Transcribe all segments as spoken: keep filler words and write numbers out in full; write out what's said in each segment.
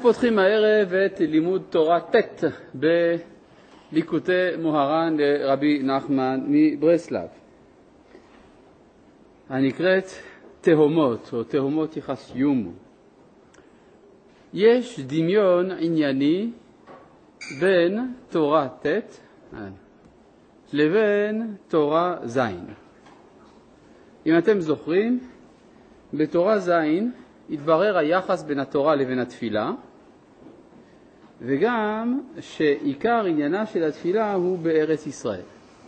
פותחים הערב את לימוד תורה ט' בליקוטי מוהר"ן לרבי נחמן מברסלב, הנקראת תהומות או תהומות יחסיומו. יש דמיון ענייני בין תורה ט' לבין תורה ז'. אם אתם זוכרים, בתורה ז' התברר היחס בין התורה לבין התפילה, וגם שעיקר עניינה של התפילה הוא בארץ ישראל,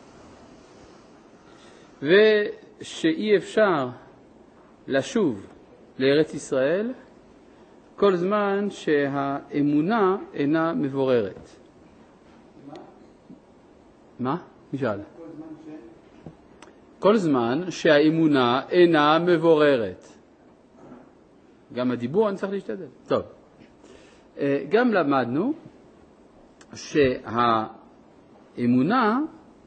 ושאי אפשר לשוב לארץ ישראל כל זמן שהאמונה אינה מבוררת. מה? מה? נשאל. כל זמן ש... כל זמן שהאמונה אינה מבוררת. גם הדיבור אני צריך להשתדל. טוב. גם למדנו שהאמונה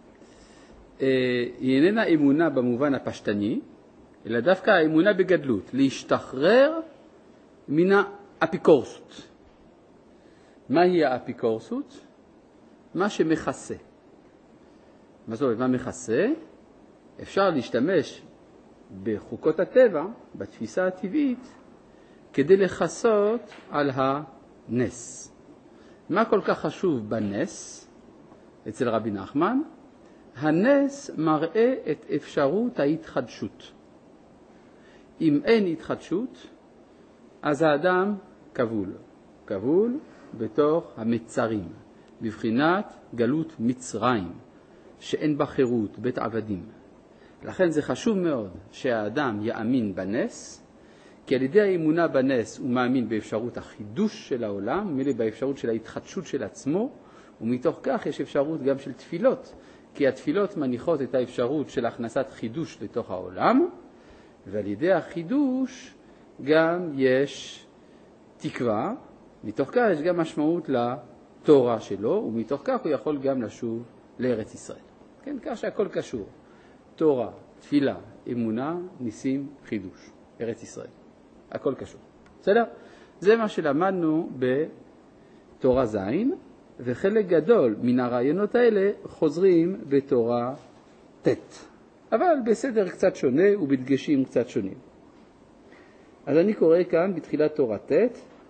היא איננה אמונה במובן הפשטני, אלא דווקא האמונה בגדלות, להשתחרר מן האפיקורסות. מהי האפיקורסות? מה שמכסה. מה זאת אומרת, מה מכסה? אפשר להשתמש בחוקות הטבע, בתפיסה הטבעית, כדי לחסות על הנס. מה כל כך חשוב בנס אצל רבי נחמן? הנס מראה את אפשרות ההתחדשות. אם אין התחדשות, אז האדם כבול. כבול בתוך המצרים, בבחינת גלות מצרים, שאין בה חירות, בית עבדים. לכן זה חשוב מאוד שהאדם יאמין בנס, כי על ידי האמונה בנס הוא מאמין באפשרות החידוש של העולם, ומילא באפשרות של ההתחדשות של עצמו, ומתוך כך יש אפשרות גם של תפילות, כי התפילות מניחות את האפשרות של הכנסת חידוש לתוך העולם, ועל ידי החידוש גם יש תקווה, מתוך כך יש גם משמעות לתורה שלו, ומתוך כך הוא יכול גם לשוב לארץ ישראל. כן, כך שהכל קשור. תורה, תפילה, אמונה, ניסים, חידוש. ארץ ישראל. הכל קשור. בסדר? זה מה שלמדנו בתורה ז', וחלק גדול מן הרעיונות האלה חוזרים בתורה ט'. אבל בסדר קצת שונה ובדגשים קצת שונים. אז אני קורא כאן בתחילת תורה ט',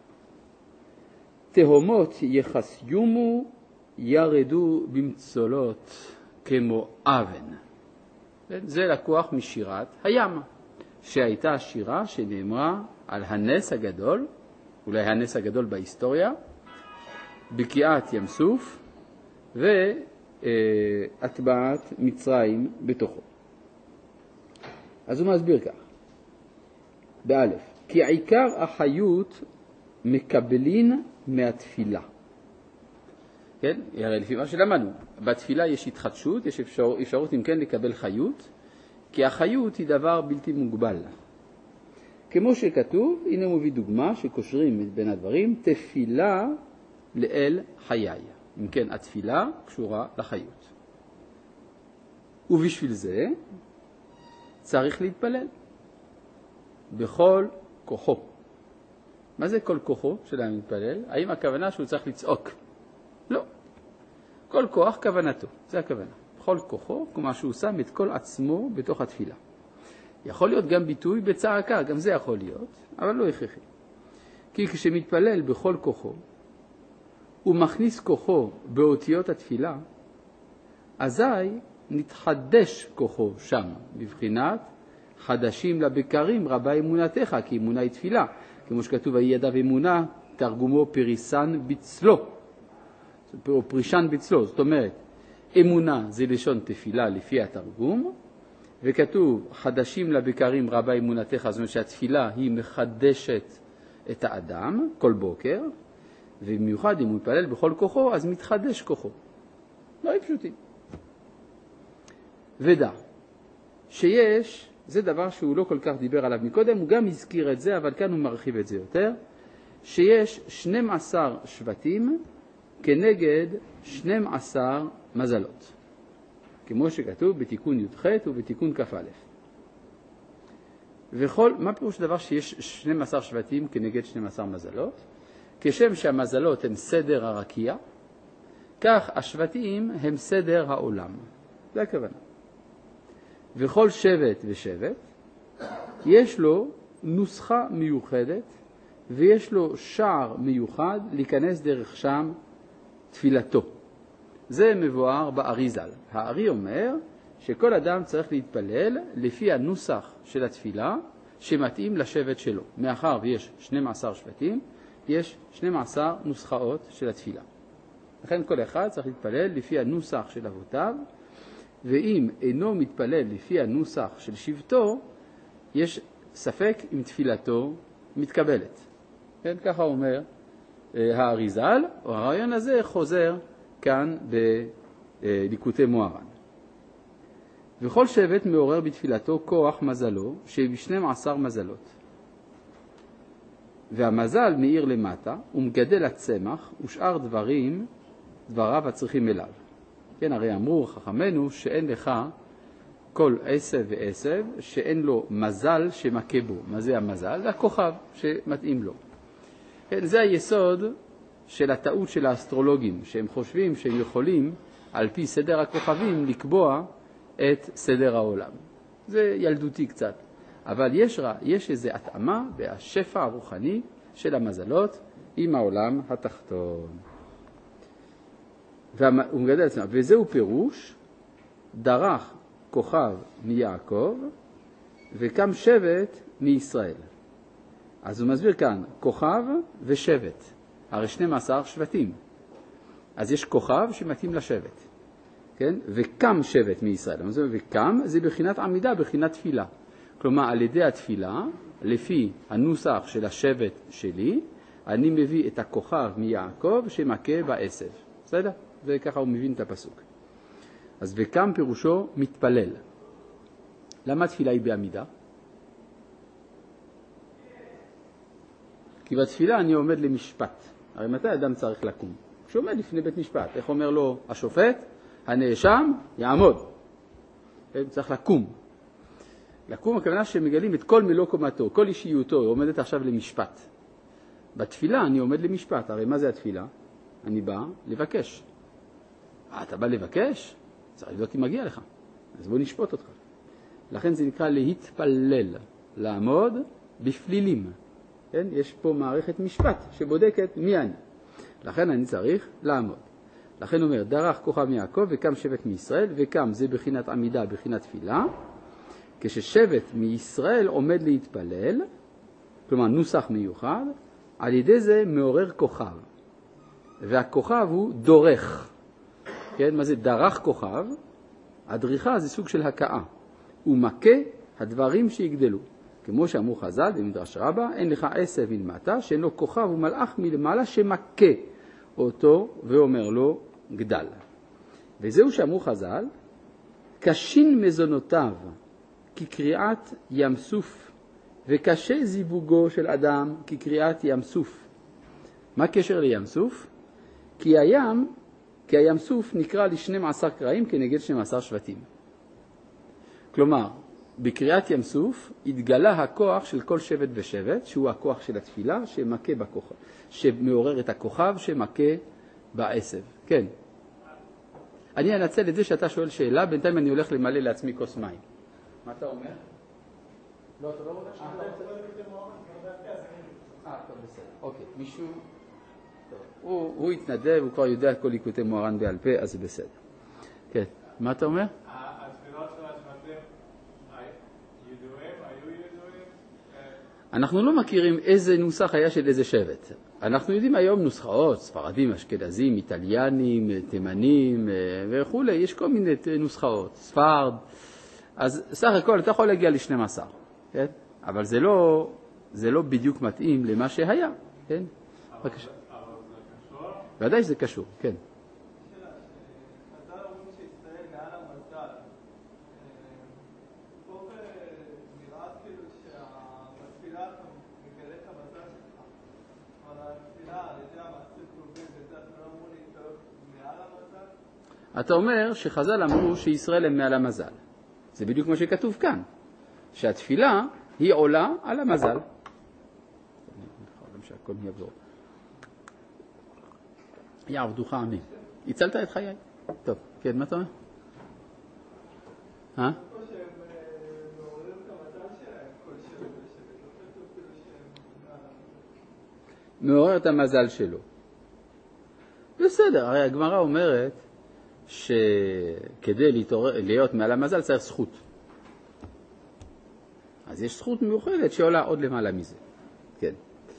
תהומות יחסיומו ירדו במצולות כמו אבן. זה לקוח משירת הים, שהייתה שירה שנאמרה על הנס הגדול, אולי הנס הגדול בהיסטוריה, בקיעת ים סוף והטבעת מצרים בתוכו. אז הוא מסביר כך, באלף, כי עיקר החיות מקבלין מהתפילה. כן? הרי לפי מה שלמדנו, בתפילה יש התחדשות, יש אפשר, אפשרות אם כן לקבל חיות, כי החיות היא דבר בלתי מוגבל. כמו שכתוב, הנה הוא מביא דוגמה שקושרים בין הדברים, תפילה לאל חיי. אם כן, התפילה קשורה לחיות. ובשביל זה צריך להתפלל בכל כוחו. מה זה כל כוחו של המתפלל? האם הכוונה שהוא צריך לצעוק? לא. כל כוח כוונתו, זה הכוונה. בכל כוחו, כמו שהוא שם את כל עצמו בתוך התפילה. יכול להיות גם ביטוי בצעקה, גם זה יכול להיות, אבל לא הכרחי. כי כשמתפלל בכל כוחו, הוא מכניס כוחו באותיות התפילה, אזי נתחדש כוחו שם, בבחינת חדשים לבקרים רבה אמונתך, כי אמונה היא תפילה. כמו שכתוב, אי ידיו אמונה, תרגומו פריסן בצלו, או פרישן בצלו. זאת אומרת, אמונה זה לשון תפילה לפי התרגום, וכתוב חדשים לבקרים רבה אמונתך, זאת אומרת שהתפילה היא מחדשת את האדם כל בוקר, ובמיוחד אם הוא מתפלל בכל כוחו, אז מתחדש כוחו. לא היא פשוטים. ודע, שיש, זה דבר שהוא לא כל כך דיבר עליו מקודם, הוא גם הזכיר את זה, אבל כאן הוא מרחיב את זה יותר, שיש שנים עשר שבטים כנגד שנים עשר מזלות. כמו שכתוב בתיקון י"ח ובתיקון כ"א. וכל, מה פירוש דבר שיש שנים עשר שבטים כנגד שנים עשר מזלות? כשם שהמזלות הם סדר הרקיע, כך השבטים הם סדר העולם. זה הכוונה. וכל שבט ושבט יש לו נוסחה מיוחדת, ויש לו שער מיוחד להיכנס דרך שם תפילתו. זה מבואר באריזל. הארי אומר שכל אדם צריך להתפלל לפי הנוסח של התפילה שמתאים לשבט שלו. מאחר ויש שנים עשר שבטים, יש שנים עשר נוסחאות של התפילה. לכן כל אחד צריך להתפלל לפי הנוסח של אבותיו, ואם אינו מתפלל לפי הנוסח של שבטו, יש ספק אם תפילתו מתקבלת. כן, ככה אומר האריזל, או הרעיון הזה חוזר כאן בליקוטי מוהר"ן. וכל שבט מעורר בתפילתו כוח מזלו, שבשנים עשר מזלות. והמזל מאיר למטה, ומגדל הצמח, ושאר דברים, דבריו הצריכים אליו. כן, הרי אמרו חכמנו שאין לך כל עשב ועשב, שאין לו מזל שמכה בו. מה זה המזל? זה הכוכב שמתאים לו. כן, זה היסוד של הטעות של האסטרולוגים, שהם חושבים שהם יכולים, על פי סדר הכוכבים, לקבוע את סדר העולם. זה ילדותי קצת. אבל יש, יש איזו התאמה בהשפע הרוחני של המזלות עם העולם התחתון. והוא מגדל עצמו. וזהו פירוש, דרך כוכב מיעקב וקם שבט מישראל. אז הוא מסביר כאן, כוכב ושבט. הרי שנים עשר שבטים. אז יש כוכב שמתאים לשבט. כן? וקם שבט מישראל. וקם זה בחינת עמידה, בחינת תפילה. כלומר, על ידי התפילה, לפי הנוסח של השבט שלי, אני מביא את הכוכב מיעקב שמכה בעשב. בסדר? זה ככה הוא מבין את הפסוק. אז וקם פירושו מתפלל. למה תפילה היא בעמידה? כי בתפילה אני עומד למשפט. הרי מתי אדם צריך לקום? כשעומד לפני בית משפט. איך אומר לו השופט? הנאשם יעמוד. צריך לקום. לקום הכוונה שמגלים את כל מלוא קומתו, כל אישיותו, היא עומדת עכשיו למשפט. בתפילה אני עומד למשפט. הרי מה זה התפילה? אני בא לבקש. אה, אתה בא לבקש? צריך לבדוק אם מגיע לך. אז בוא נשפוט אותך. לכן זה נקרא להתפלל, לעמוד בפלילים. כן? יש פה מערכת משפט שבודקת מי אני. לכן אני צריך לעמוד. לכן הוא אומר, דרך כוכב מיעקב וקם שבט מישראל, וקם זה בחינת עמידה, בחינת תפילה. כששבט מישראל עומד להתפלל, כלומר נוסח מיוחד, על ידי זה מעורר כוכב. והכוכב הוא דורך. כן? מה זה דרך כוכב? הדריכה זה סוג של הקאה. הוא מכה הדברים שיגדלו. כמו שאמרו חז"ל במדרש רבה, אין לך עשב מלמטה, שאין לו כוכב ומלאך מלמעלה שמכה אותו ואומר לו גדל. וזהו שאמרו חז"ל, קשין מזונותיו כקריאת ים סוף, וקשה זיווגו של אדם כקריאת ים סוף. מה קשר לים סוף? כי הים, כי הים סוף נקרא לשנים עשר קראים כנגד שנים עשר שבטים. כלומר, בקריאת ים סוף התגלה הכוח של כל שבט ושבט, שהוא הכוח של התפילה שמכה בכוכב, שמעורר את הכוכב שמכה בעשב. כן. אני אנצל את זה שאתה שואל שאלה, בינתיים אני הולך למלא לעצמי כוס מים. מה אתה אומר? לא, אתה לא רוצה שאלה? אה, טוב, בסדר. אוקיי, מישהו... הוא, הוא התנדב, הוא כבר יודע כל ליקוטי מוהר"ן בעל פה, אז זה בסדר. כן, מה אתה אומר? התפילות של השבטים, ידועים, היו ידועים? אנחנו לא מכירים איזה נוסח היה של איזה שבט. אנחנו יודעים היום נוסחאות, ספרדים, אשכנזים, איטליאנים, תימנים וכו'. יש כל מיני נוסחאות, ספרד. אז סך הכל אתה יכול להגיע ל-שנים עשר, כן? אבל זה לא, זה לא בדיוק מתאים למה שהיה, כן? בבקשה. ודאי שזה קשור, כן. שאלה, חז"ל אומרים שישראל מעל המזל. פה נראה כאילו שהתפילה אתה מגלה את המזל שלך. אבל התפילה על ידי המעשים קרובים וזה, אתה לא אמור להתאהב מעל המזל? אתה אומר שחז"ל אמרו שישראל הם מעל המזל. זה בדיוק מה שכתוב כאן. שהתפילה היא עולה על המזל. גם שהכל יבוא. יעבדוך עמי. הצלת את חיי. טוב, כן, מה אתה אומר? אה? מעורר את המזל שלו. בסדר, הרי הגמרא אומרת שכדי להתעורר, להיות מעל המזל צריך זכות. אז יש זכות מיוחדת שעולה עוד למעלה מזה. כן.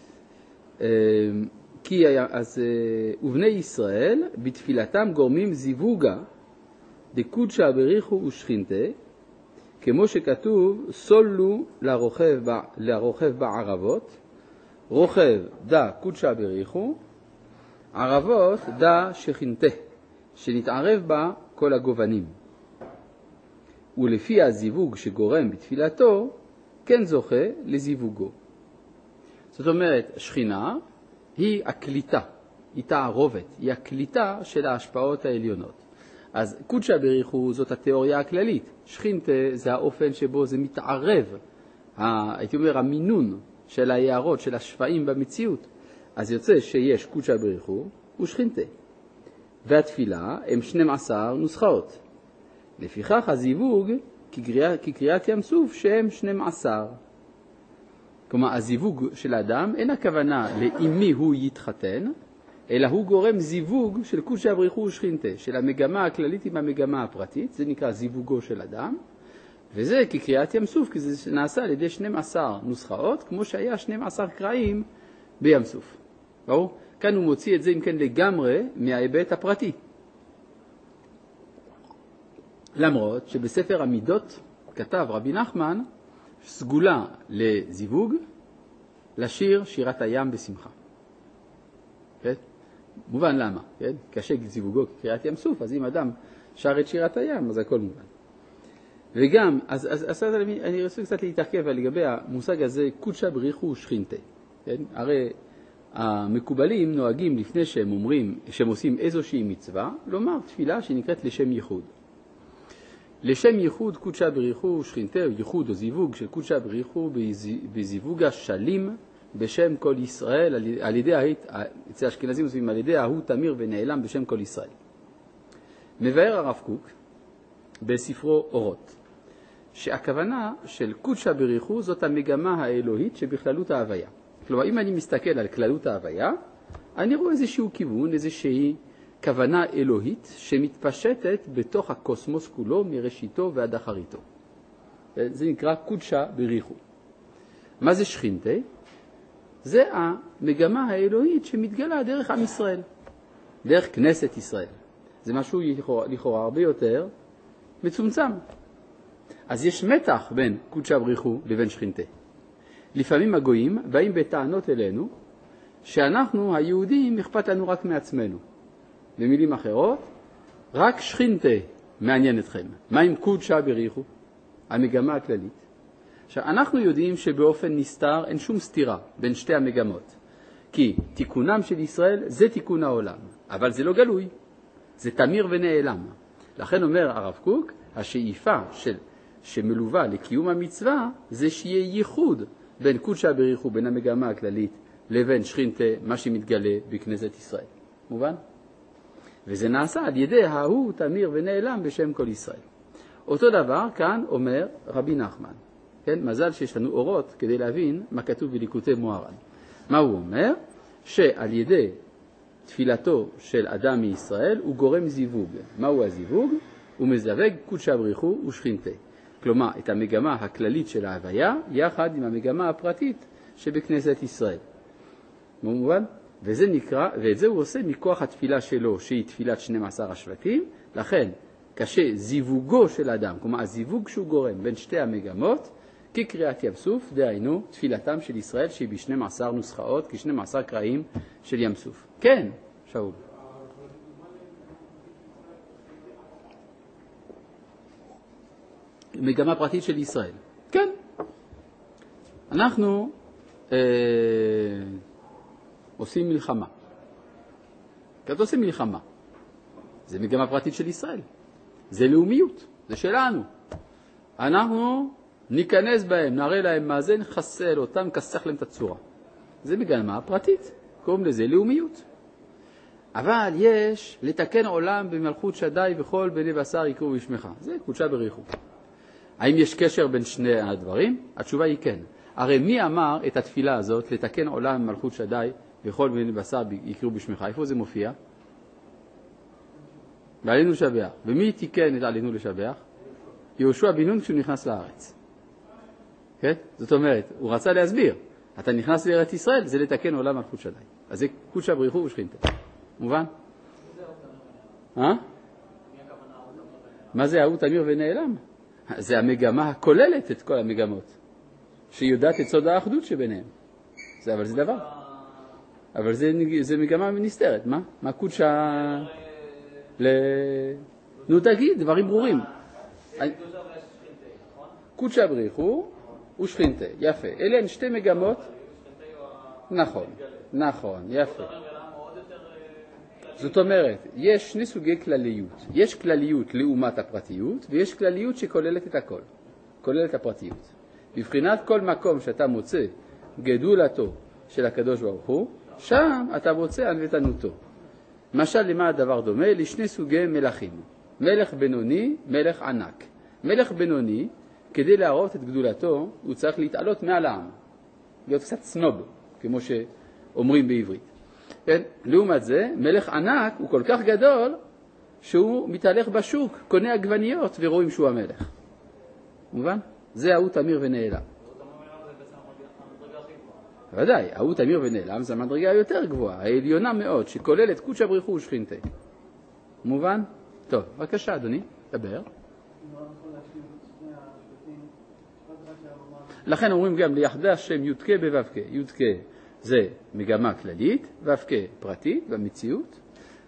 כי אז ובני ישראל בתפילתם גורמים זיווגה דקודשא בריחו ושכינתה, כמו שכתוב סולו לרוכב, לרוכב בערבות, רוכב דה קודשא בריחו, ערבות דה שכינתה, שנתערב בה כל הגובנים. ולפי הזיווג שגורם בתפילתו, כן זוכה לזיווגו. זאת אומרת, שכינה היא הקליטה, היא תערובת, היא הקליטה של ההשפעות העליונות. אז קודשא בריחו זאת התיאוריה הכללית, שכינתה זה האופן שבו זה מתערב, הייתי אומר המינון של היערות, של השפעים במציאות. אז יוצא שיש קודשא בריחו ושכינתה. והתפילה הם שנים עשר נוסחאות. לפיכך הזיווג כקריאת ים סוף שהם שנים עשר. כלומר, הזיווג של האדם אין הכוונה עם מי הוא יתחתן, אלא הוא גורם זיווג של קודשא בריחו ושכינתה, של המגמה הכללית עם המגמה הפרטית, זה נקרא זיווגו של אדם, וזה כקריאת ים סוף, כי זה נעשה על ידי שנים עשר נוסחאות, כמו שהיה שנים עשר קראים בים סוף. ברור? כאן הוא מוציא את זה אם כן לגמרי מההיבט הפרטי. למרות שבספר המידות כתב רבי נחמן סגולה לזיווג, לשיר שירת הים בשמחה. כן? מובן למה, כן? קשה זיווגו כקריאת ים סוף, אז אם אדם שר את שירת הים, אז הכל מובן. וגם, אז, אז, אז אני, אני רוצה קצת להתעכב לגבי המושג הזה, קודשא בריחו ושכינתה. כן? הרי המקובלים נוהגים לפני שהם אומרים, שהם עושים איזושהי מצווה, לומר תפילה שנקראת לשם ייחוד. לשם ייחוד קודשא בריחו ושכינתה, ייחוד או זיווג של קודשא בריחו בזיווג השלים בשם כל ישראל, על ידי, אצל האשכנזים עושים על ידי ההוא תמיר ונעלם בשם כל ישראל. מבאר הרב קוק בספרו אורות, שהכוונה של קודשא בריחו זאת המגמה האלוהית שבכללות ההוויה. כלומר, אם אני מסתכל על כללות ההוויה, אני רואה איזשהו כיוון, איזושהי כוונה אלוהית שמתפשטת בתוך הקוסמוס כולו מראשיתו ועד אחריתו. זה נקרא קודשא בריחו. מה זה שכינתה? זה המגמה האלוהית שמתגלה דרך עם ישראל, דרך כנסת ישראל. זה משהו לכאורה, לכאורה הרבה יותר מצומצם. אז יש מתח בין קודשא בריחו לבין שכינתה. לפעמים הגויים באים בטענות אלינו שאנחנו היהודים אכפת לנו רק מעצמנו. במילים אחרות, רק שכינתה מעניין אתכם. מה עם קודשא בריחו? המגמה הכללית. עכשיו, אנחנו יודעים שבאופן נסתר אין שום סתירה בין שתי המגמות. כי תיקונם של ישראל זה תיקון העולם, אבל זה לא גלוי. זה תמיר ונעלם. לכן אומר הרב קוק, השאיפה של, שמלווה לקיום המצווה זה שיהיה ייחוד בין קודשא בריחו, בין המגמה הכללית, לבין שכינתה, מה שמתגלה בכנסת ישראל. מובן? וזה נעשה על ידי ההוא תמיר ונעלם בשם כל ישראל. אותו דבר כאן אומר רבי נחמן. כן? מזל שיש לנו אורות כדי להבין מה כתוב בליקוטי מוהר"ן. מה הוא אומר? שעל ידי תפילתו של אדם מישראל הוא גורם זיווג. מהו הזיווג? הוא מזווג קודשא בריחו ושכינתה. כלומר, את המגמה הכללית של ההוויה יחד עם המגמה הפרטית שבכנסת ישראל. מובן? וזה נקרא, ואת זה הוא עושה מכוח התפילה שלו, שהיא תפילת שנים עשר השבטים. לכן, קשה זיווגו של אדם, כלומר, הזיווג שהוא גורם בין שתי המגמות, כקריאת ים סוף, דהיינו, תפילתם של ישראל, שהיא בשנים עשר נוסחאות, כשנים עשר קראים של ים סוף. כן, שאול. מגמה פרטית של ישראל. כן. אנחנו אה, עושים מלחמה. כשאתה עושה מלחמה, זה מגמה פרטית של ישראל. זה לאומיות, זה שלנו. אנחנו ניכנס בהם, נראה להם מה זה, נחסל אותם, נכסח להם את הצורה. זה מגמה פרטית, קוראים לזה לאומיות. אבל יש לתקן עולם במלכות שדי וכל בני בשר יקראו בשמך. זה קודשה בריחו. האם יש קשר בין שני הדברים? התשובה היא כן. הרי מי אמר את התפילה הזאת, לתקן עולם במלכות שדי וכל בני בשר יקראו בשמך? איפה זה מופיע? בעלינו לשבח. ומי תיקן את עלינו לשבח? יהושע בן נון כשהוא נכנס לארץ. כן? זאת אומרת, הוא רצה להסביר. אתה נכנס לארץ ישראל, זה לתקן עולם מלכות שדי. אז זה קודשה בריחו ושכינתה. מובן? אה? מה זה ההוא תמיר ונעלם? זה המגמה הכוללת את כל המגמות, שיודעת את סוד האחדות שביניהם. זה, אבל זה דבר. אבל זה, זה מגמה נסתרת. מה? מה קודשה... ל... נו תגיד, דברים ברורים. קודשה בריחו ושכינתה. יפה. אלה הן שתי מגמות. נכון. נכון. יפה. זאת אומרת, יש שני סוגי כלליות. יש כלליות לעומת הפרטיות, ויש כלליות שכוללת את הכל. כוללת הפרטיות. בבחינת כל מקום שאתה מוצא גדולתו של הקדוש ברוך הוא, שם אתה מוצא ענוותנותו. למשל, למה הדבר דומה? לשני סוגי מלכים. מלך בינוני, מלך ענק. מלך בינוני, כדי להראות את גדולתו, הוא צריך להתעלות מעל העם. להיות קצת סנוב, כמו שאומרים בעברית. כן? לעומת זה, מלך ענק הוא כל כך גדול, שהוא מתהלך בשוק, קונה עגבניות ורואים שהוא המלך. מובן? זה ההוא תמיר ונעלם. ודאי, ההוא תמיר ונעלם זה המדרגה היותר גבוהה, העליונה מאוד, שכוללת קודשה בריחו ושכינתה. מובן? טוב, בבקשה אדוני, דבר. לכן אומרים גם ליחדה שם יודקה בווקה. יודקה זה מגמה כללית, ווקה פרטית במציאות,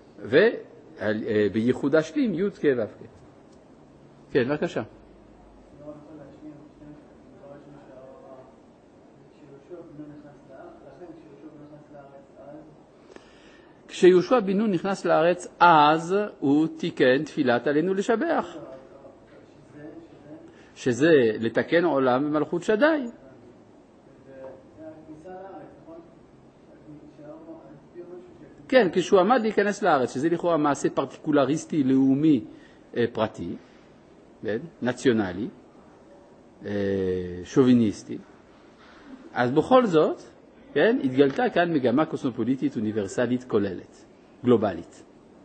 ובייחודה שלים יודקה ווקה. כן, בבקשה. כשיהושע בן נון נכנס לארץ, אז הוא תיקן תפילת עלינו לשבח. שזה לתקן עולם במלכות שדי. כן, כשהוא עמד להיכנס לארץ, שזה לכאורה מעשה פרטיקולריסטי, לאומי, פרטי, נציונלי, שוביניסטי. אז בכל זאת, כן, התגלתה כאן מגמה קוסמופוליטית אוניברסלית כוללת, גלובלית.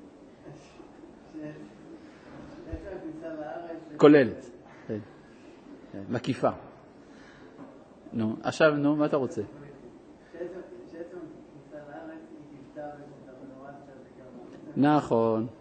כוללת, כן. מקיפה. נו, עכשיו, נו, מה אתה רוצה? נכון.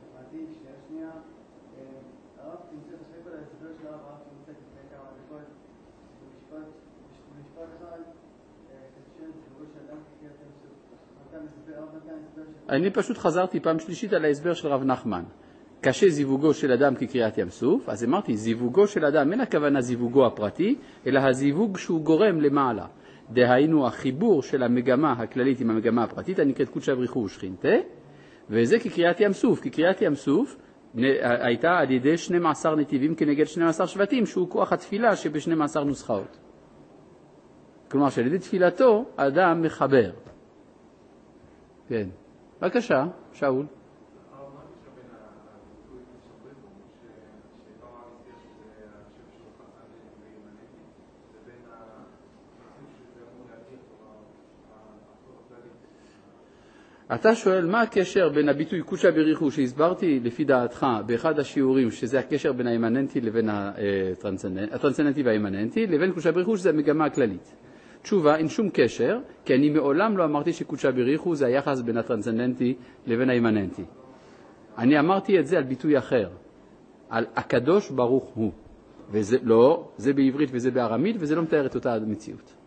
אני פשוט חזרתי פעם שלישית על ההסבר של רב נחמן. קשה זיווגו של אדם כקריאת ים סוף, אז אמרתי, זיווגו של אדם, אין הכוונה זיווגו הפרטי, אלא הזיווג שהוא גורם למעלה. דהיינו החיבור של המגמה הכללית עם המגמה הפרטית, הנקראת קודשה בריחו ושכינתה, וזה כקריאת ים סוף. כקריאת ים סוף הייתה על ידי שנים עשר נתיבים כנגד שנים עשר שבטים, שהוא כוח התפילה שבשנים עשר נוסחאות. כלומר, שעל ידי תפילתו, האדם מחבר. כן. בבקשה, שאול. אתה שואל מה הקשר בין הביטוי קודשה בריחו שהסברתי לפי דעתך באחד השיעורים, שזה הקשר בין האימננטי לבין הטרנסצנדנטי והאימננטי, לבין קודשה בריחו שזה המגמה הכללית. תשובה, אין שום קשר, כי אני מעולם לא אמרתי שקודשה בריחו זה היחס בין הטרנסצנדנטי לבין האימננטי. אני אמרתי את זה על ביטוי אחר, על הקדוש ברוך הוא. וזה לא, זה בעברית וזה בארמית, וזה לא מתאר את אותה המציאות.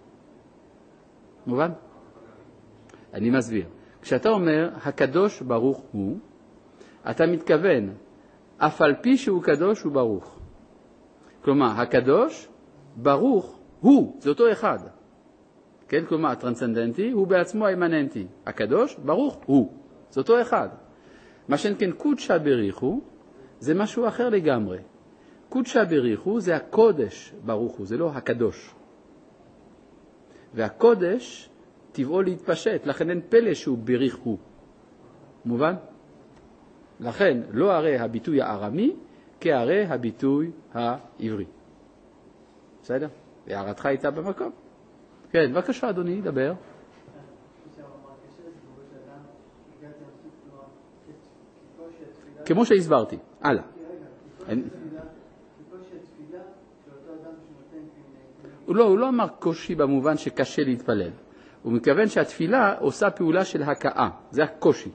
מובן? אני מסביר. כשאתה אומר הקדוש ברוך הוא, אתה מתכוון אף על פי שהוא קדוש הוא ברוך. כלומר, הקדוש ברוך הוא, זה אותו אחד. כן, כלומר, הטרנסצנדנטי הוא בעצמו האימננטי. הקדוש ברוך הוא, זה אותו אחד. מה שאין קודשה בריחו זה משהו אחר לגמרי. קודשה בריחו זה הקודש ברוך הוא, זה לא הקדוש. והקודש טבעו להתפשט, לכן אין פלא שהוא בריך הוא. מובן? לכן לא הרי הביטוי הארמי כהרי הביטוי העברי. בסדר? הערתך הייתה במקום. כן, בבקשה אדוני, דבר. כמו שהסברתי. הלאה. הוא לא, הוא לא אמר קושי במובן שקשה להתפלל. הוא מכוון שהתפילה עושה פעולה של הקאה. זה הקושי.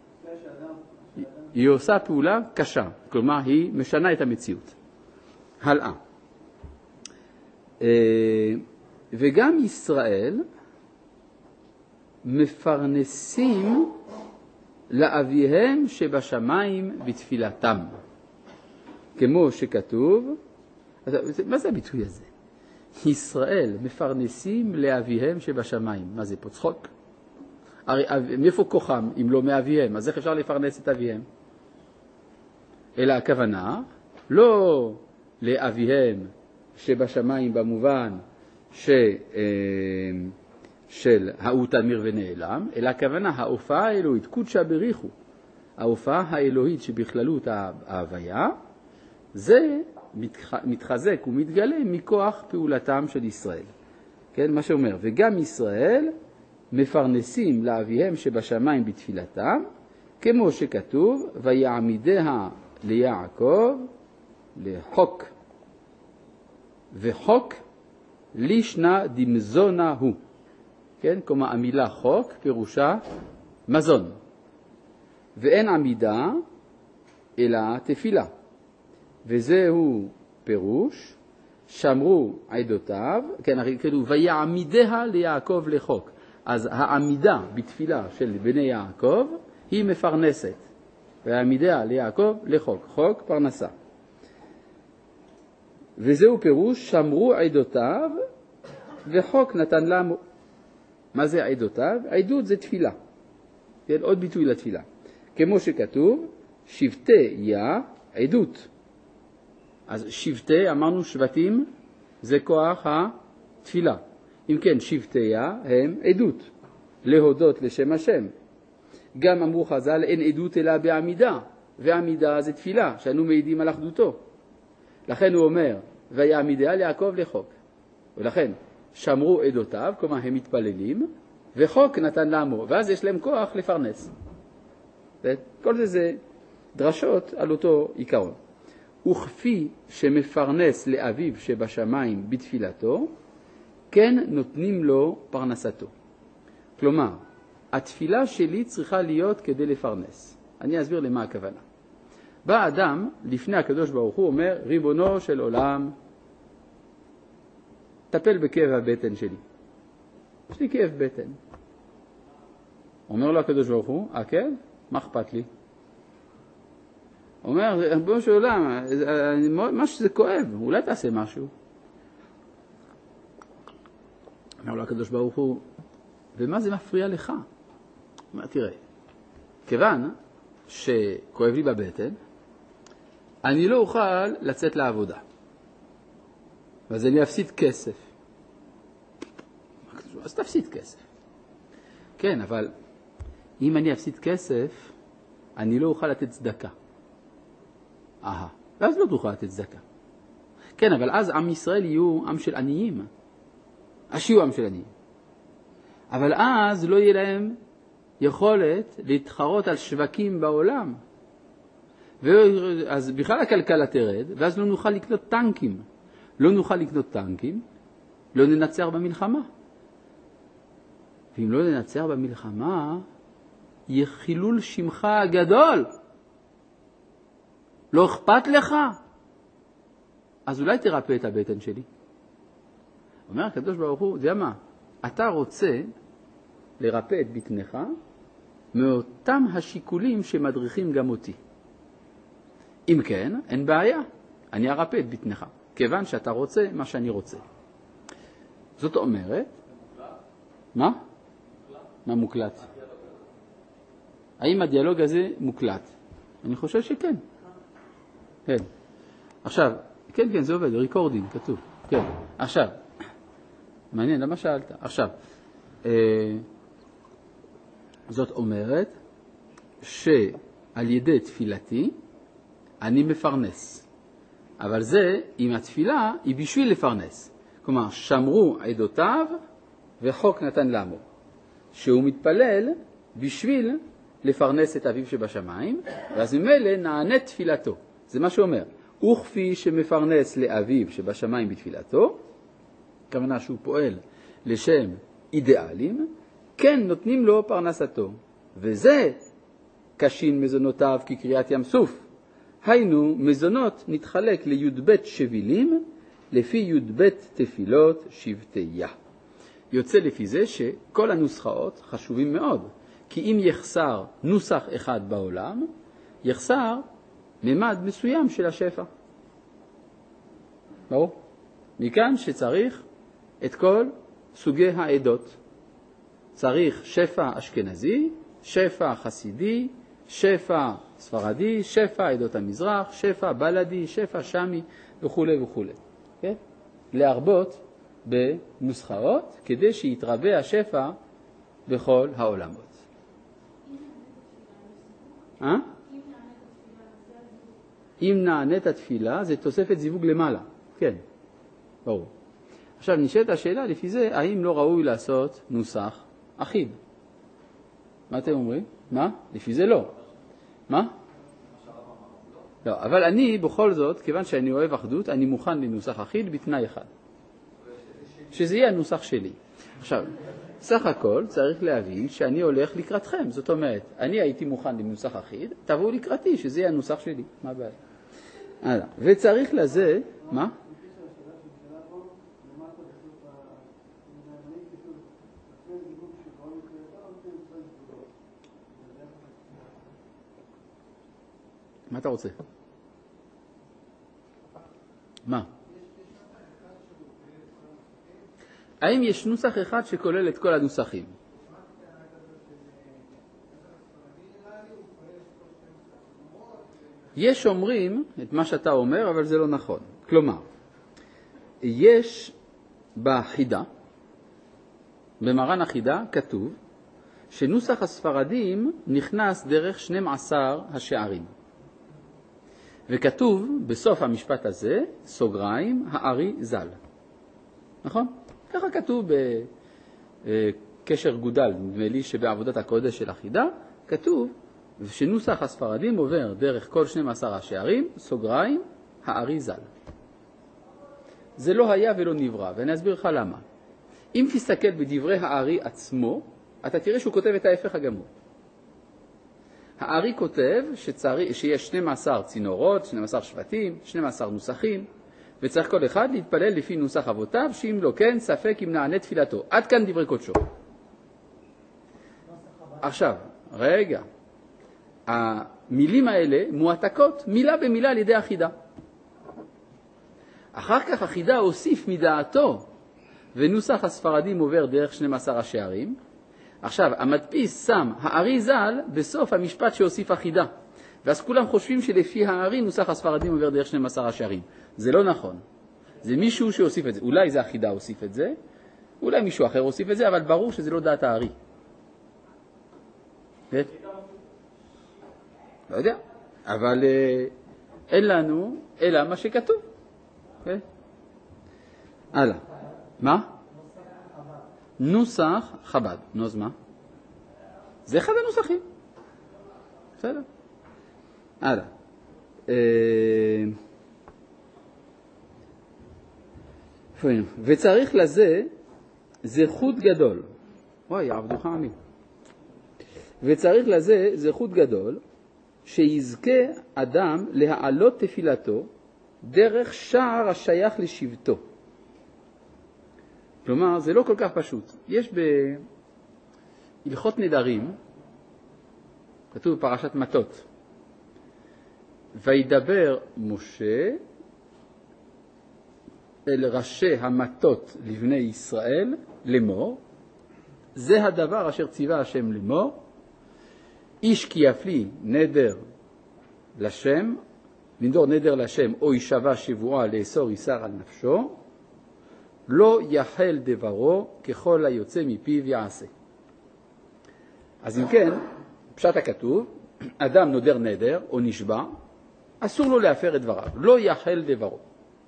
היא עושה פעולה קשה. כלומר, היא משנה את המציאות. הלאה. וגם ישראל מפרנסים לאביהם שבשמיים בתפילתם. כמו שכתוב, מה זה הביטוי הזה? ישראל מפרנסים לאביהם שבשמיים. מה זה פה צחוק? הרי מאיפה כוחם אם לא מאביהם? אז איך אפשר לפרנס את אביהם? אלא הכוונה לא לאביהם שבשמיים במובן ש, של ההוא תמיר ונעלם, אלא הכוונה ההופעה האלוהית, קודשא בריחו, ההופעה האלוהית שבכללות ההוויה, זה מתחזק ומתגלה מכוח פעולתם של ישראל. כן, מה שאומר, וגם ישראל מפרנסים לאביהם שבשמיים בתפילתם, כמו שכתוב, ויעמידיה ליעקב לחוק, וחוק לישנה דמזונה הוא. כן, כלומר המילה חוק פירושה מזון. ואין עמידה אלא תפילה. וזהו פירוש, שמרו עדותיו, כן, הרי כתוב, ויעמידיה ליעקב לחוק. אז העמידה בתפילה של בני יעקב היא מפרנסת. ויעמידיה ליעקב לחוק. חוק פרנסה. וזהו פירוש, שמרו עדותיו וחוק נתן להם. מה זה עדותיו? עדות זה תפילה. כן, עוד ביטוי לתפילה. כמו שכתוב, שבטי יה עדות. אז שבטי, אמרנו שבטים, זה כוח התפילה. אם כן, שבטי יה הם עדות. להודות לשם השם. גם אמרו חז"ל, אין עדות אלא בעמידה. ועמידה זה תפילה, שאנו מעידים על אחדותו. לכן הוא אומר, ויעמידיה ליעקב לחוק. ולכן, שמרו עדותיו, כלומר הם מתפללים, וחוק נתן לעמו, ואז יש להם כוח לפרנס. כל זה זה דרשות על אותו עיקרון. וכפי שמפרנס לאביו שבשמיים בתפילתו, כן נותנים לו פרנסתו. כלומר, התפילה שלי צריכה להיות כדי לפרנס. אני אסביר למה הכוונה. בא אדם לפני הקדוש ברוך הוא אומר, ריבונו של עולם, טפל בכאב הבטן שלי. יש לי כאב בטן. אומר לו הקדוש ברוך הוא, אה כן? מה אכפת לי? אומר, ריבונו של עולם, מה שזה כואב, אולי תעשה משהו. אומר לו הקדוש ברוך הוא, ומה זה מפריע לך? אומר, תראה, כיוון שכואב לי בבטן, אני לא אוכל לצאת לעבודה. ואז אני אפסיד כסף. אז תפסיד כסף. כן, אבל אם אני אפסיד כסף, אני לא אוכל לתת צדקה. אהה, ואז לא תוכל לתת צדקה. כן, אבל אז עם ישראל יהיו עם של עניים. אז שיהיו עם של עניים. אבל אז לא יהיה להם יכולת להתחרות על שווקים בעולם. אז בכלל הכלכלה תרד, ואז לא נוכל לקנות טנקים. לא נוכל לקנות טנקים, לא ננצח במלחמה. ואם לא ננצח במלחמה, יהיה חילול שמך הגדול. לא אכפת לך? אז אולי תרפא את הבטן שלי. אומר הקדוש ברוך הוא, זה מה? אתה רוצה לרפא את בטנך מאותם השיקולים שמדריכים גם אותי. אם כן, אין בעיה. אני ארפא את בטנך, כיוון שאתה רוצה מה שאני רוצה. זאת אומרת, מה? מה מוקלט? האם הדיאלוג הזה מוקלט? אני חושב שכן. כן. עכשיו, כן, כן, זה עובד, ריקורדינג, כתוב. כן. עכשיו, מעניין, למה שאלת? עכשיו, אה, זאת אומרת שעל ידי תפילתי אני מפרנס. אבל זה, עם התפילה, היא בשביל לפרנס. כלומר, שמרו עדותיו וחוק נתן לעמו. שהוא מתפלל בשביל לפרנס את אביו שבשמיים, ואז ממילא נענה תפילתו. זה מה שאומר. וכפי שמפרנס לאביו שבשמיים בתפילתו, כוונה שהוא פועל לשם אידיאלים, כן נותנים לו פרנסתו. וזה קשים מזונותיו כקריאת ים סוף. היינו, מזונות נתחלק לי"ב שבילים, לפי י"ב תפילות שבטיה. יוצא לפי זה שכל הנוסחאות חשובים מאוד, כי אם יחסר נוסח אחד בעולם, יחסר ממד מסוים של השפע. ברור? מכאן שצריך את כל סוגי העדות. צריך שפע אשכנזי, שפע חסידי, שפע ספרדי, שפע עדות המזרח, שפע בלדי, שפע שמי וכו' וכו'. כן? להרבות בנוסחאות כדי שיתרבה השפע בכל העולמות. אה? אם נענית התפילה זה תוספת זיווג למעלה. כן, ברור. עכשיו נשאלת השאלה לפי זה, האם לא ראוי לעשות נוסח אחיד? מה אתם אומרים? מה? לפי זה לא. מה? לא, אבל אני בכל זאת, כיוון שאני אוהב אחדות, אני מוכן לנוסח אחיד בתנאי אחד. שזה יהיה הנוסח שלי. עכשיו, סך הכל צריך להבין שאני הולך לקראתכם. זאת אומרת, אני הייתי מוכן לנוסח אחיד, תבואו לקראתי, שזה יהיה הנוסח שלי. מה הבעיה? הלאה. וצריך לזה, מה? מה אתה רוצה? מה? האם יש נוסח אחד שכולל את כל הנוסחים? יש אומרים את מה שאתה אומר, אבל זה לא נכון. כלומר, יש בחידה, במרן החידה, כתוב שנוסח הספרדים נכנס דרך שנים עשר השערים. וכתוב בסוף המשפט הזה, סוגריים, הארי ז"ל. נכון? ככה כתוב בקשר גודל, נדמה לי שבעבודת הקודש של החידה, כתוב שנוסח הספרדים עובר דרך כל שנים עשר השערים, סוגריים, הארי ז"ל. זה לא היה ולא נברא, ואני אסביר לך למה. אם תסתכל בדברי הארי עצמו, אתה תראה שהוא כותב את ההפך הגמור. הארי כותב שצריך, שיש שנים עשר צינורות, שנים עשר שבטים, שנים עשר נוסחים, וצריך כל אחד להתפלל לפי נוסח אבותיו, שאם לא כן, ספק אם נענה תפילתו. עד כאן דברי קודשו. עכשיו, רגע. המילים האלה מועתקות מילה במילה על ידי החידה. אחר כך החידה הוסיף מדעתו, ונוסח הספרדים עובר דרך שנים עשר השערים. עכשיו, המדפיס שם הארי ז"ל בסוף המשפט שהוסיף החידה. ואז כולם חושבים שלפי הארי נוסח הספרדים עובר דרך שנים עשר השערים. זה לא נכון. זה מישהו שהוסיף את זה. אולי זה החידה הוסיף את זה, אולי מישהו אחר הוסיף את זה, אבל ברור שזה לא דעת הארי. כן? לא יודע. אבל אה, אין לנו אלא מה שכתוב. כן? הלאה. מה? נוסח חב"ד. נו, אז מה? זה אחד הנוסחים. בסדר. הלאה. וצריך לזה זכות גדול. וואי, עבדוך עמי. וצריך לזה זכות גדול שיזכה אדם להעלות תפילתו דרך שער השייך לשבטו. כלומר, זה לא כל כך פשוט. יש בהלכות נדרים, כתוב בפרשת מטות, וידבר משה אל ראשי המטות לבני ישראל לאמור, זה הדבר אשר ציווה השם לאמור, איש כי יפלי נדר לשם, לנדור נדר לשם או ישבע שבועה לאסור איסר על נפשו, לא יחל דברו ככל היוצא מפיו יעשה. אז אם כן, פשט הכתוב, אדם נודר נדר או נשבע, אסור לו להפר את דבריו, לא יחל דברו.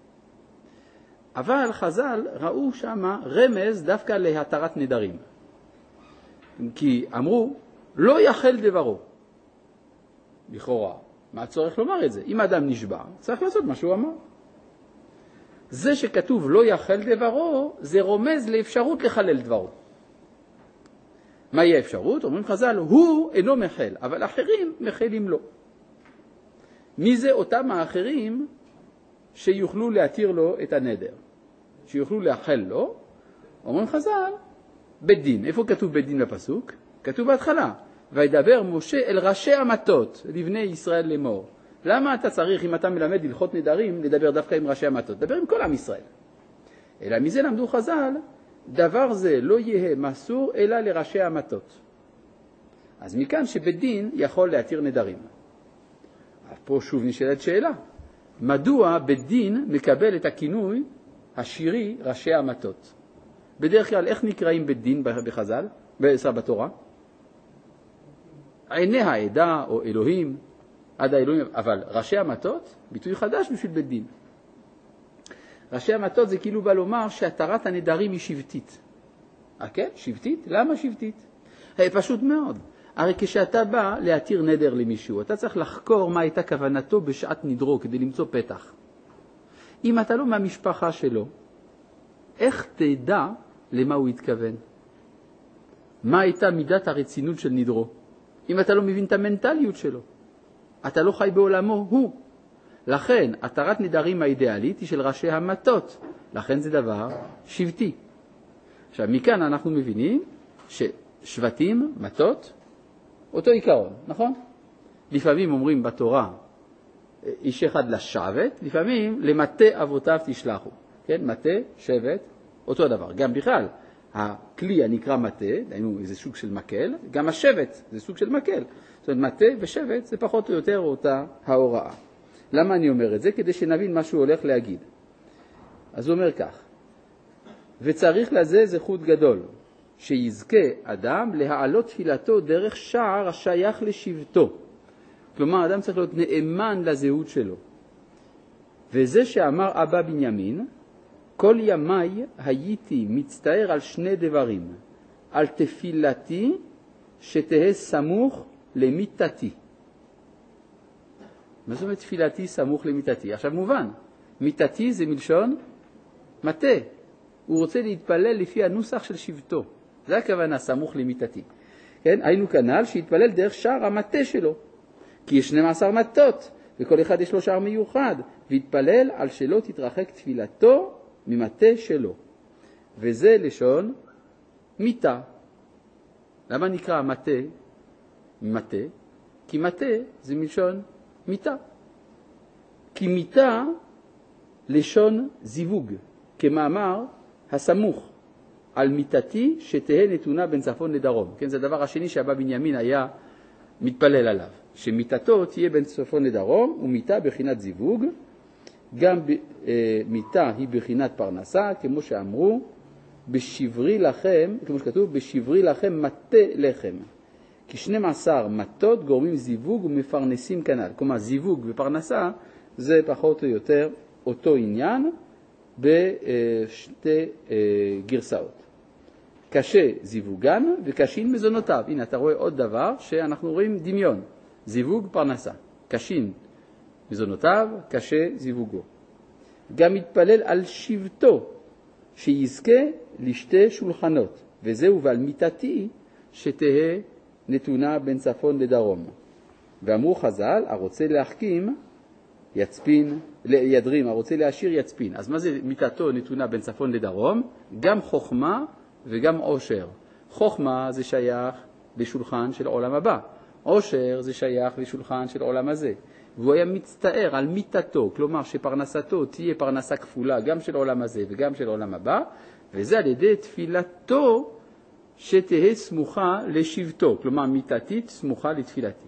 אבל חז"ל ראו שמה רמז דווקא להתרת נדרים. כי אמרו, לא יחל דברו. לכאורה, מה הצורך לומר את זה? אם האדם נשבע, צריך לעשות מה שהוא אמר. זה שכתוב לא יחל דברו, זה רומז לאפשרות לחלל דברו. מה יהיה אפשרות? אומרים חז"ל, הוא אינו מחל, אבל אחרים מחלים לו. מי זה אותם האחרים שיוכלו להתיר לו את הנדר? שיוכלו לאחל לו? אומרים חז"ל, בית דין. איפה כתוב בית דין בפסוק? כתוב בהתחלה, וידבר משה אל ראשי המטות, לבני ישראל לאמור. למה אתה צריך, אם אתה מלמד הלכות נדרים, לדבר דווקא עם ראשי המטות? דבר עם כל עם ישראל. אלא מזה למדו חז"ל, דבר זה לא יהיה מסור אלא לראשי המטות. אז מכאן שבית דין יכול להתיר נדרים. פה שוב נשאלת שאלה, מדוע בית דין מקבל את הכינוי השירי ראשי המטות? בדרך כלל איך נקראים בית דין בחז"ל, בתורה? עיני העדה או אלוהים, עד האלוהים, אבל ראשי המטות, ביטוי חדש בשביל בית דין. ראשי המטות זה כאילו בא לומר שהתרת הנדרים היא שבטית. אה כן? שבטית? למה שבטית? פשוט מאוד. הרי כשאתה בא להתיר נדר למישהו, אתה צריך לחקור מה הייתה כוונתו בשעת נדרו כדי למצוא פתח. אם אתה לא מהמשפחה שלו, איך תדע למה הוא התכוון? מה הייתה מידת הרצינות של נדרו? אם אתה לא מבין את המנטליות שלו, אתה לא חי בעולמו הוא. לכן, התרת נדרים האידיאלית היא של ראשי המטות. לכן זה דבר שבטי. עכשיו, מכאן אנחנו מבינים ששבטים, מטות, אותו עיקרון, נכון? לפעמים אומרים בתורה, איש אחד לשבט, לפעמים למטה אבותיו תשלחו. כן? מטה, שבט, אותו הדבר. גם בכלל, הכלי הנקרא מטה, דהיינו איזה סוג של מקל, גם השבט זה סוג של מקל. זאת אומרת, מטה ושבט זה פחות או יותר אותה ההוראה. למה אני אומר את זה? כדי שנבין מה שהוא הולך להגיד. אז הוא אומר כך, וצריך לזה זכות גדול, שיזכה אדם להעלות תפילתו דרך שער השייך לשבטו. כלומר, אדם צריך להיות נאמן לזהות שלו. וזה שאמר אבא בנימין, כל ימי הייתי מצטער על שני דברים, על תפילתי שתהא סמוך למיטתי. מה זאת אומרת תפילתי סמוך למיטתי? עכשיו מובן, מיטתי זה מלשון מטה. הוא רוצה להתפלל לפי הנוסח של שבטו. זה הכוונה סמוך למיטתי. כן? היינו כנ"ל שיתפלל דרך שער המטה שלו. כי יש שנים עשר מטות, וכל אחד יש לו שער מיוחד, והתפלל על שלא תתרחק תפילתו ממטה שלו. וזה לשון מיטה. למה נקרא מטה? מטה? כי מטה זה מלשון מיטה. כי מיטה לשון זיווג, כמאמר הסמוך על מיטתי שתהא נתונה בין צפון לדרום. כן, זה הדבר השני שאבא בנימין היה מתפלל עליו, שמיטתו תהיה בין צפון לדרום, ומיטה בחינת זיווג, גם ב, אה, מיטה היא בחינת פרנסה, כמו שאמרו, בשברי לכם, כמו שכתוב, בשברי לכם מטה לחם. כי שנים עשר מטות גורמים זיווג ומפרנסים כנ"ל. כלומר, זיווג ופרנסה זה פחות או יותר אותו עניין בשתי גרסאות. קשה זיווגן וקשין מזונותיו. הנה, אתה רואה עוד דבר שאנחנו רואים דמיון. זיווג פרנסה. קשין מזונותיו, קשה זיווגו. גם מתפלל על שבטו, שיזכה לשתי שולחנות. וזהו ועל מיטתי שתהא נתונה בין צפון לדרום. ואמרו חז"ל, הרוצה להחכים יצפין, ידרים, הרוצה להשאיר יצפין. אז מה זה מיטתו נתונה בין צפון לדרום? גם חוכמה וגם עושר. חוכמה זה שייך לשולחן של עולם הבא. עושר זה שייך לשולחן של עולם הזה. והוא היה מצטער על מיטתו, כלומר שפרנסתו תהיה פרנסה כפולה גם של עולם הזה וגם של עולם הבא, וזה על ידי תפילתו שתהא סמוכה לשבטו, כלומר מיטתית סמוכה לתפילתי.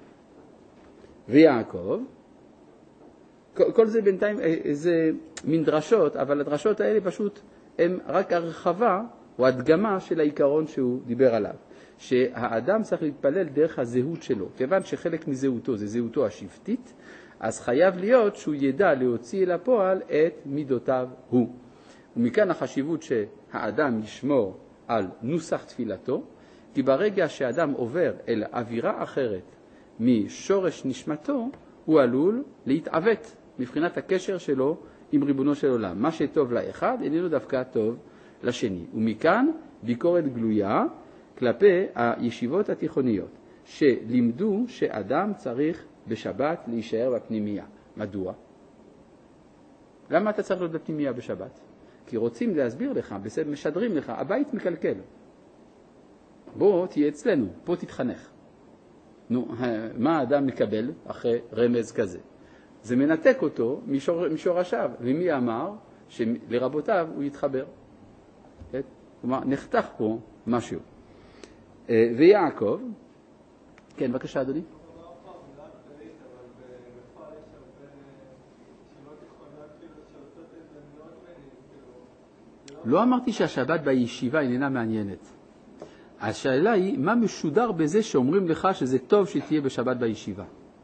ויעקב, כל זה בינתיים זה מין דרשות, אבל הדרשות האלה פשוט הן רק הרחבה או הדגמה של העיקרון שהוא דיבר עליו. שהאדם צריך להתפלל דרך הזהות שלו. כיוון שחלק מזהותו זה זהותו השבטית, אז חייב להיות שהוא ידע להוציא אל הפועל את מידותיו הוא. ומכאן החשיבות שהאדם ישמור על נוסח תפילתו, כי ברגע שהאדם עובר אל אווירה אחרת משורש נשמתו, הוא עלול להתעוות מבחינת הקשר שלו עם ריבונו של עולם. מה שטוב לאחד איננו דווקא טוב לשני. ומכאן ביקורת גלויה כלפי הישיבות התיכוניות, שלימדו שאדם צריך בשבת להישאר בפנימייה. מדוע? למה אתה צריך להיות בפנימייה בשבת? כי רוצים להסביר לך, משדרים לך, הבית מקלקל. בוא תהיה אצלנו, פה תתחנך. נו, מה האדם מקבל אחרי רמז כזה? זה מנתק אותו משור, משורשיו, ומי אמר שלרבותיו הוא יתחבר. כן? כלומר, נחתך פה משהו. ויעקב, כן, בבקשה אדוני. לא אמרתי שהשבת בישיבה איננה מעניינת. השאלה היא, מה משודר בזה שאומרים לך שזה טוב שתהיה בשבת בישיבה?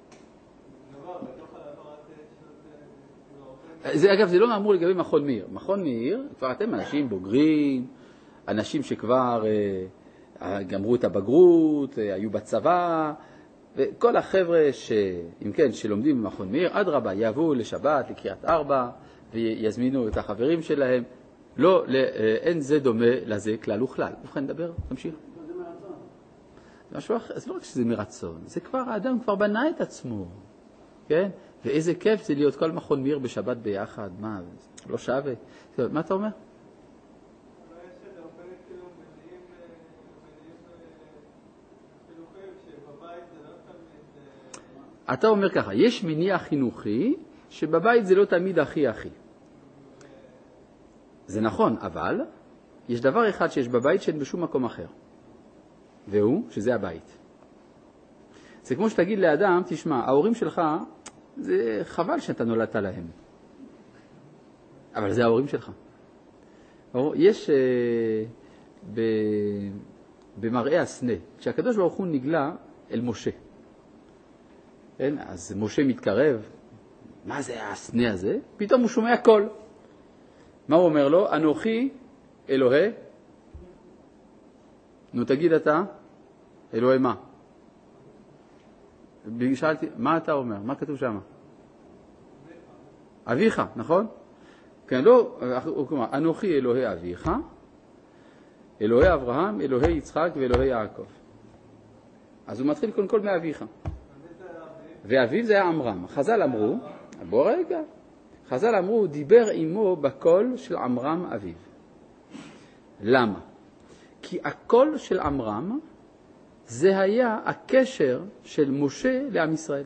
זה, אגב, זה לא אמור לגבי מכון מאיר. מכון מאיר, כבר אתם אנשים בוגרים, אנשים שכבר אה, גמרו את הבגרות, אה, היו בצבא, וכל החבר'ה שאם כן, שלומדים במכון מאיר, עד רבה, יבואו לשבת, לקריאת ארבע, ויזמינו את החברים שלהם. לא, אין זה דומה לזה כלל וכלל. ובכן, נדבר, תמשיך. זה מרצון. משהו אחר, זה לא רק שזה מרצון, זה כבר, האדם כבר בנה את עצמו, כן? ואיזה כיף זה להיות כל מכון מאיר בשבת ביחד, מה, לא שווה. מה אתה אומר? אתה אומר ככה, יש מניע חינוכי שבבית זה לא תמיד הכי הכי. זה נכון, אבל יש דבר אחד שיש בבית שאין בשום מקום אחר. והוא, שזה הבית. זה כמו שתגיד לאדם, תשמע, ההורים שלך, זה חבל שאתה נולדת להם. אבל זה ההורים שלך. יש אה, ב, במראה הסנה, כשהקדוש ברוך הוא נגלה אל משה. כן? אז משה מתקרב, מה זה הסנה הזה? פתאום הוא שומע קול. מה הוא אומר לו? אנוכי אלוהי. נו תגיד אתה, אלוהי מה? שאלתי, מה אתה אומר? מה כתוב שם? אביך, נכון? כן, לא, הוא כלומר, אנוכי אלוהי אביך, אלוהי אברהם, אלוהי יצחק ואלוהי יעקב. אז הוא מתחיל קודם כל מאביך. ואביו זה היה עמרם. חז"ל אמרו, בוא רגע, חז"ל אמרו, הוא דיבר עמו בקול של עמרם אביו. למה? כי הקול של עמרם זה היה הקשר של משה לעם ישראל.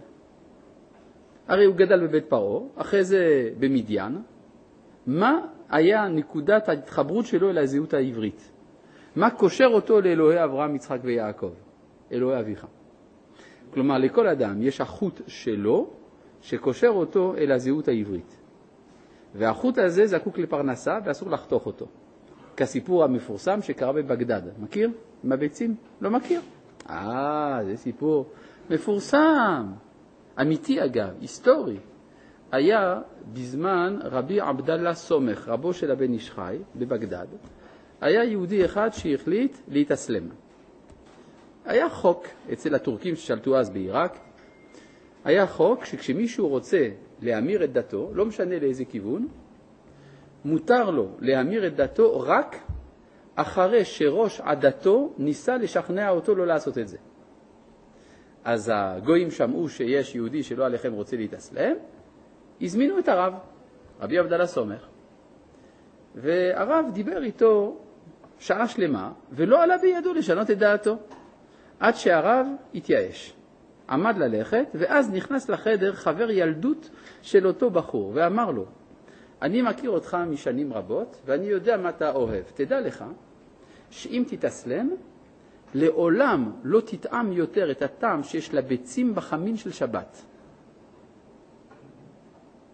הרי הוא גדל בבית פרעה, אחרי זה במדיין. מה היה נקודת ההתחברות שלו לזהות העברית? מה קושר אותו לאלוהי אברהם, יצחק ויעקב? אלוהי אביך. כלומר, לכל אדם יש החוט שלו שקושר אותו אל הזהות העברית. והחוט הזה זקוק לפרנסה ואסור לחתוך אותו. כסיפור המפורסם שקרה בבגדד. מכיר? עם הביצים? לא מכיר. אה, זה סיפור מפורסם. אמיתי אגב, היסטורי. היה בזמן רבי עבדאללה סומך, רבו של הבן איש חי בבגדד. היה יהודי אחד שהחליט להתאסלם. היה חוק אצל הטורקים ששלטו אז בעיראק. היה חוק שכשמישהו רוצה להמיר את דתו, לא משנה לאיזה כיוון, מותר לו להמיר את דתו רק אחרי שראש עדתו ניסה לשכנע אותו לא לעשות את זה. אז הגויים שמעו שיש יהודי שלא עליכם רוצה להתאסלם, הזמינו את הרב, רבי עבדאללה סומך, והרב דיבר איתו שעה שלמה, ולא עלה בידו לשנות את דעתו, עד שהרב התייאש. עמד ללכת, ואז נכנס לחדר חבר ילדות של אותו בחור, ואמר לו, אני מכיר אותך משנים רבות, ואני יודע מה אתה אוהב. תדע לך, שאם תתאסלם, לעולם לא תטעם יותר את הטעם שיש לביצים בחמין של שבת.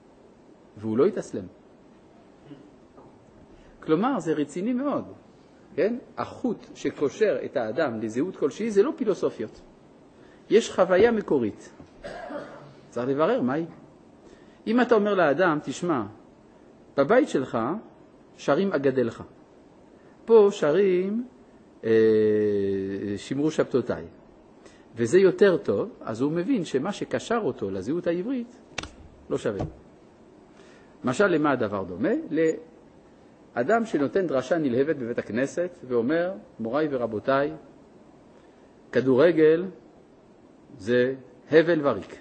והוא לא יתאסלם. כלומר, זה רציני מאוד. כן? החוט שקושר את האדם לזהות כלשהי זה לא פילוסופיות. יש חוויה מקורית. צריך לברר מהי. אם אתה אומר לאדם, תשמע, בבית שלך שרים אגדלך. פה שרים אה, שמרו שבתותיי. וזה יותר טוב, אז הוא מבין שמה שקשר אותו לזהות העברית לא שווה. למשל, למה הדבר דומה? לאדם שנותן דרשה נלהבת בבית הכנסת ואומר, מוריי ורבותיי, כדורגל זה הבל וריק.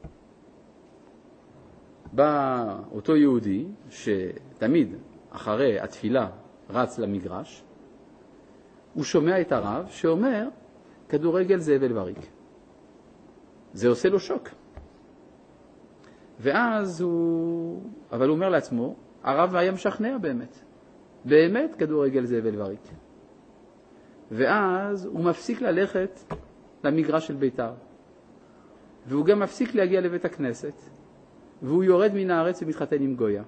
בא אותו יהודי שתמיד אחרי התפילה רץ למגרש, הוא שומע את הרב שאומר, כדורגל זה הבל וריק. זה עושה לו שוק. ואז הוא, אבל הוא אומר לעצמו, הרב היה משכנע באמת. באמת כדורגל זה הבל וריק. ואז הוא מפסיק ללכת למגרש של ביתר. והוא גם מפסיק להגיע לבית הכנסת. והוא יורד מן הארץ ומתחתן עם גויה.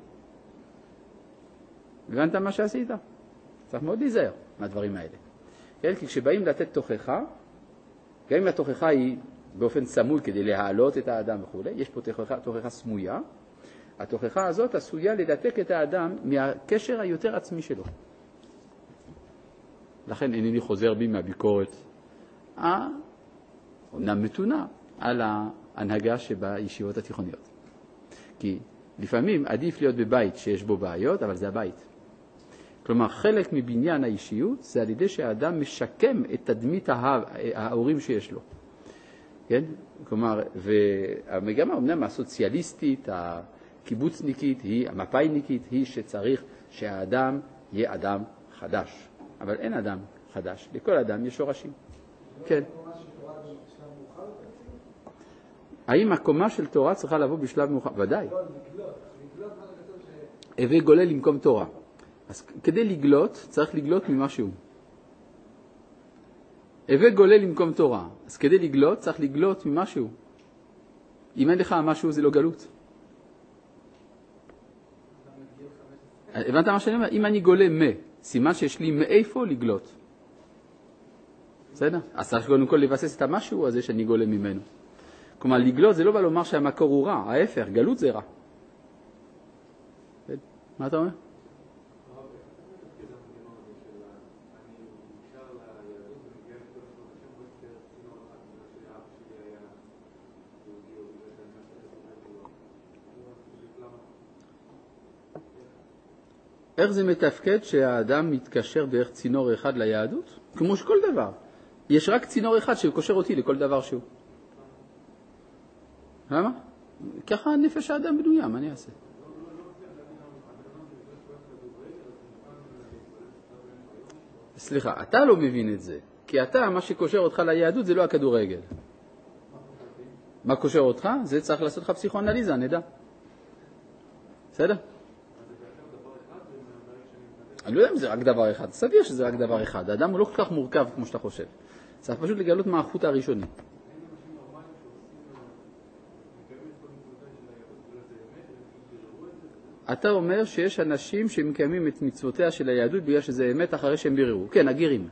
הבנת מה שעשית? צריך מאוד להיזהר מהדברים האלה. כן? כי כשבאים לתת תוכחה, גם אם התוכחה היא באופן סמוי כדי להעלות את האדם וכו', יש פה תוכחה, תוכחה סמויה, התוכחה הזאת עשויה לדתק את האדם מהקשר היותר עצמי שלו. לכן אינני חוזר בי מהביקורת, אומנם מתונה, על ההנהגה שבישיבות התיכוניות. כי לפעמים עדיף להיות בבית שיש בו בעיות, אבל זה הבית. כלומר, חלק מבניין האישיות זה על ידי שהאדם משקם את תדמית ההורים שיש לו. כן? כלומר, והמגמה אמנם הסוציאליסטית, הקיבוצניקית, היא, המפאיניקית, היא שצריך שהאדם יהיה אדם חדש. אבל אין אדם חדש. לכל אדם יש שורשים. כן. האם הקומה של תורה צריכה לבוא בשלב מאוחר? ודאי. הווה גולל למקום תורה. אז כדי לגלות, צריך לגלות ממשהו. הווה גולל למקום תורה. אז כדי לגלות, צריך לגלות ממשהו. אם אין לך משהו, זה לא גלות. הבנת מה שאני אומר? אם אני גולה מה, סימן שיש לי מאיפה לגלות. בסדר? אז צריך קודם כל לבסס את המשהו הזה שאני גולה ממנו. כלומר, לגלות זה לא בא לומר שהמקור הוא רע, ההפך, גלות זה רע. מה אתה אומר? איך זה מתפקד שהאדם מתקשר דרך צינור אחד ליהדות? כמו שכל דבר. יש רק צינור אחד שקושר אותי לכל דבר שהוא. למה? ככה נפש האדם בנויה, מה אני אעשה? סליחה, אתה לא מבין את זה. כי אתה, מה שקושר אותך ליהדות זה לא הכדורגל. מה קושר אותך? זה צריך לעשות לך פסיכואנליזה, נדע. בסדר? אני לא יודע אם זה רק דבר אחד. סביר שזה רק דבר אחד. האדם הוא לא כל כך מורכב כמו שאתה חושב. צריך פשוט לגלות מה החוט הראשוני. אתה אומר שיש אנשים שמקיימים את מצוותיה של היהדות בגלל שזה אמת אחרי שהם ביררו. כן, הגרים.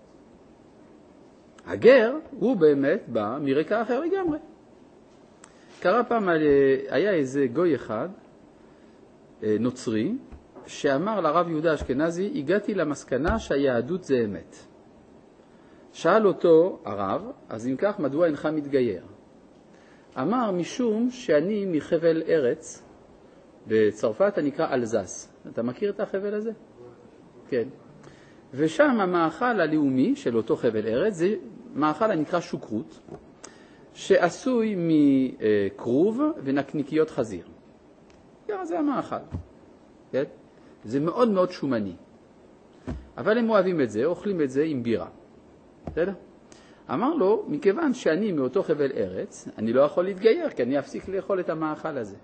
הגר הוא באמת בא מרקע אחר לגמרי. קרה פעם, היה איזה גוי אחד, נוצרי, שאמר לרב יהודה אשכנזי, הגעתי למסקנה שהיהדות זה אמת. שאל אותו הרב, אז אם כך, מדוע אינך מתגייר? אמר, משום שאני מחבל ארץ, בצרפת הנקרא אלזס. אתה מכיר את החבל הזה? כן. ושם המאכל הלאומי של אותו חבל ארץ זה מאכל הנקרא שוקרות, שעשוי מקרוב ונקניקיות חזיר. זה המאכל. כן? זה מאוד מאוד שומני. אבל הם אוהבים את זה, אוכלים את זה עם בירה. בסדר? אמר לו, מכיוון שאני מאותו חבל ארץ, אני לא יכול להתגייר, כי אני אפסיק לאכול את המאכל הזה.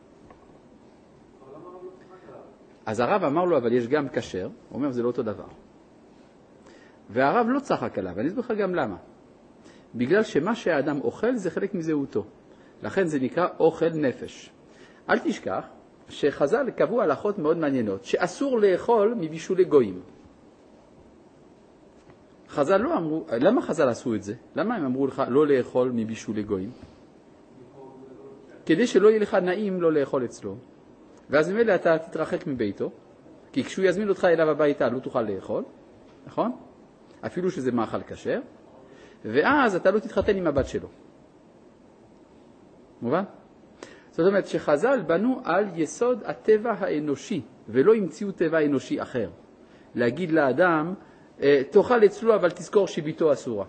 אז הרב אמר לו, אבל יש גם כשר, הוא אומר, זה לא אותו דבר. והרב לא צחק עליו, ואני אסביר לך גם למה. בגלל שמה שהאדם אוכל זה חלק מזהותו. לכן זה נקרא אוכל נפש. אל תשכח שחז"ל קבעו הלכות מאוד מעניינות, שאסור לאכול מבישולי גויים. חז"ל לא אמרו, למה חז"ל עשו את זה? למה הם אמרו לך לא לאכול מבישול גויים? כדי שלא יהיה לך נעים לא לאכול אצלו. ואז ממילא אתה תתרחק מביתו, כי כשהוא יזמין אותך אליו הביתה לא תוכל לאכול, נכון? אפילו שזה מאכל כשר, ואז אתה לא תתחתן עם הבת שלו. מובן? זאת אומרת שחז"ל בנו על יסוד הטבע האנושי, ולא המציאו טבע אנושי אחר. להגיד לאדם, תאכל אצלו אבל תזכור שביתו אסורה.